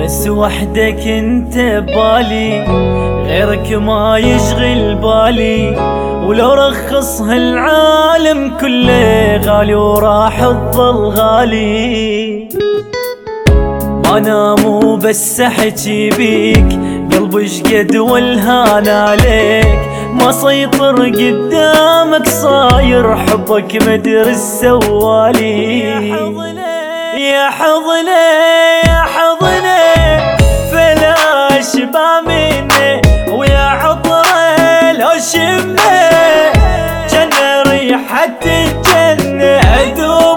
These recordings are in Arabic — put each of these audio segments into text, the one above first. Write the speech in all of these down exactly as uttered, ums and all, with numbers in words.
بس وحدك انت ببالي، غيرك ما يشغل بالي. ولو رخص هالعالم كله غالي وراح تظل غالي. ما نام وبس احكي بيك، قلبي شقد والهان عليك. ما سيطر قدامك صاير حبك مدري السوالي. يا حضني يا حضني يا حضني فلا اشبع مني، ويا عطره لو شمه جنة ريحة الجنة ادوب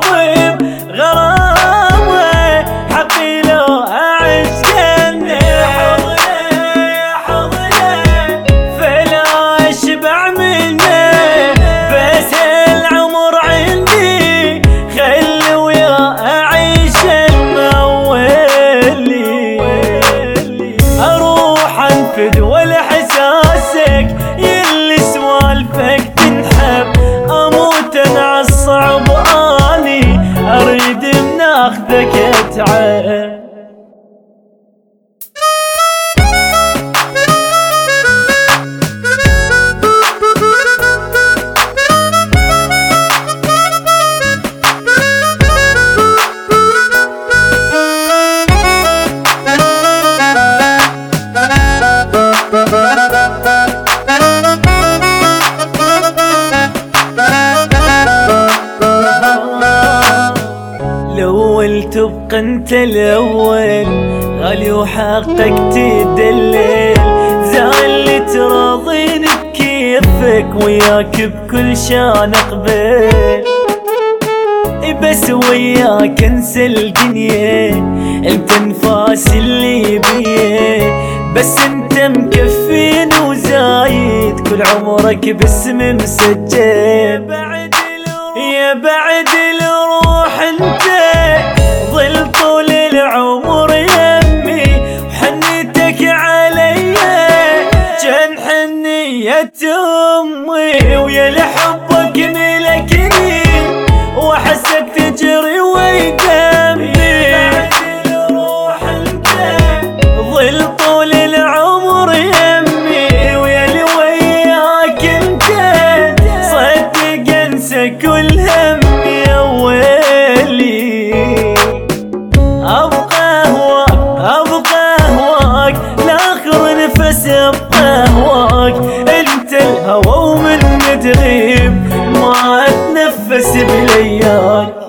بغرامه. حبي لو اعيش جنة. يا حضني يا حضني فلا اشبع مني، بس العمر عندي خلي ويا اعيش المولي. اروح انفد ولا احساسك يلي سوالفك تنحب. اموت انا عالصعب اني اريد من اخذك اتعب. الأول تبقى انت الأول، غالي وحقك تدلل. زعل تراضيني بكيفك، وياك بكل شان اقبل. بس وياك انسى الدنيا، انت انفاس اللي بيه. بس انت مكفين وزايد، كل عمرك باسم مسجل. يا بعد الروح انت ظل طول العمر يمي، وحنيتك علي جن حنية امي. ويا لحبك ملكني واحسك تجري ويدمي. يا بعد الروح انت ظل طول العمر يمي، ويا لي وياك انت صدق انسى كل همي يا ويلي. ابقى هواك ابقى هواك لاخر نفس ابقى هواك. انت الهوى ومن تغيب ما اتنفس بلياك.